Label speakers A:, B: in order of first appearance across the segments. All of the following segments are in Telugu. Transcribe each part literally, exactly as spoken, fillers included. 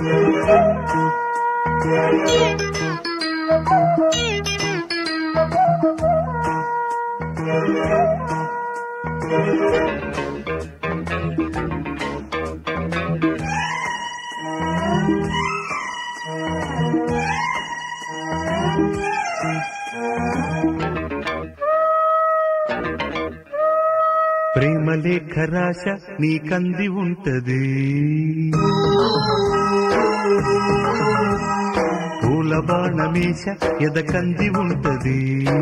A: ప్రేమ లేఖ రాశ నీకంది ఉంటది, పూల బాణమేష ఎదకంది ఉంటది.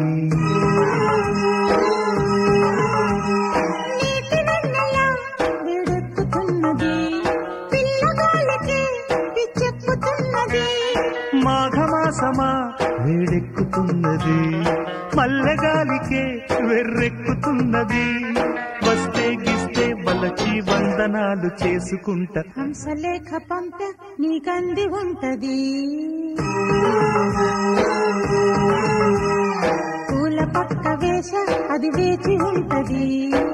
A: మాఘమాసమా వేడెక్కుతున్నది, మల్లెగాలికే వెర్రెక్కుతున్నది. వస్తే గిస్తే బలచి వందనాలు చేసుకుంటా,
B: హంసలేఖ పంప నీకంది ఉంటది. పూల పక్క వేష అది వేచి ఉంటది.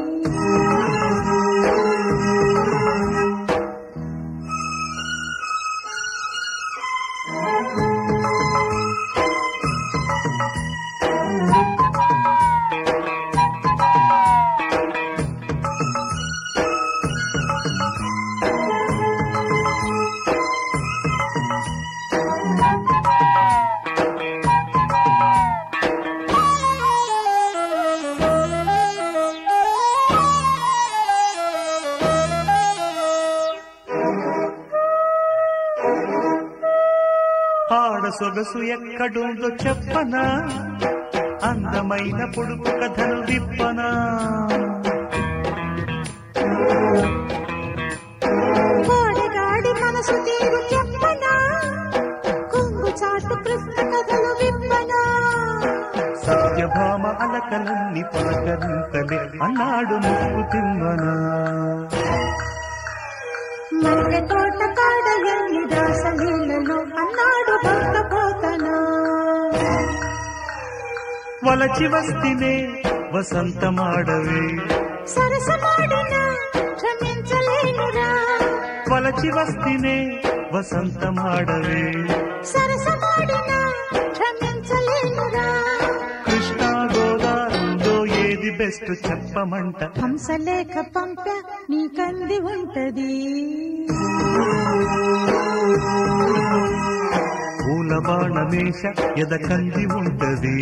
A: ఆడ సొగసు ఎక్కడుందో చెప్పనా, అందమైన పొడుపు కథను విప్పనా.
B: కోడగాడి మనసు తీరు చెప్పనా, కొంగు చాటు కృష్ణ కథలు విప్పనా.
A: సత్యభామ అలకలన్నీ పలకరింతలే అన్నాడు ముక్కు తిమ్మనా.
B: మల్లె తోట కాడ ఎన్ని దాసలీలలో అన్నాడు భక్త పోతనా.
A: వలచి వస్తినే వసంతమాడవే,
B: సరసమాడిన క్షమించలేనురా.
A: వలచి వస్తినే వసంతమాడవే,
B: సరసమాడిన క్షమించలేనురా.
A: కృష్ణా గోదావరిలో ఏది బెస్ట్ చెప్పమంట,
B: హంసలేఖ పంప నీకంది ఉంటది.
A: పూల బాణమేష ఎదకంది ఉంటది.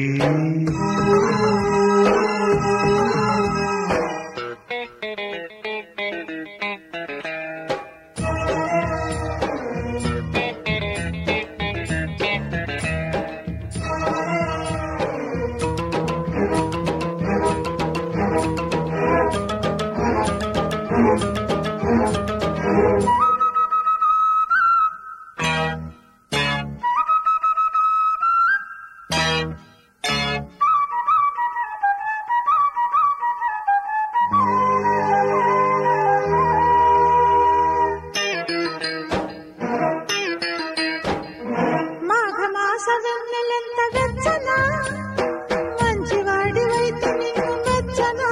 B: మాఘమాస వెన్నెలెంత వెచ్చనా, మంచివాడి వైపు నిన్ను వెచ్చనా.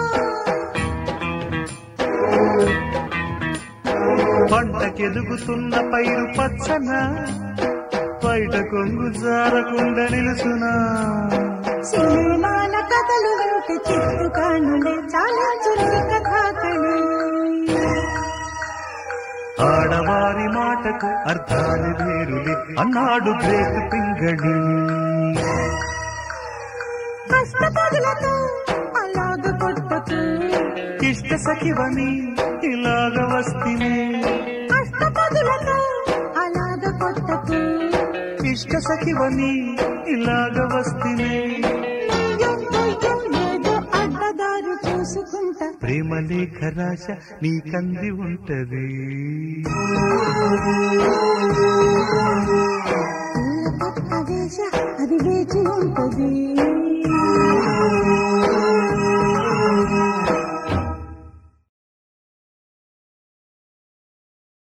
A: పంటకెదుగుతున్న పైరు పచ్చన, బయట కొంగు జారకుండా నిలుసునా.
B: సినిమాల కథలు వెంట చిత్తు కానులే చాలా చురుకు కథాకళి.
A: ఆడవారి మాటకు అర్థాలు వేరులే అన్నాడు బ్రేక్ పింగళి.
B: కష్టపదులతో అలాగ కొట్టకు,
A: ఇష్ట సఖివని ఇలాగ వస్తినే.
B: కష్టపదులతో అలాగ కొట్టకు,
A: ఇష్ట సఖివని ఇలాగ వస్తినే.
B: ఏదో అడ్డదారు చూసుకుంటా,
A: ప్రేమ లేఖ రాశ నీకంది ఉంటది.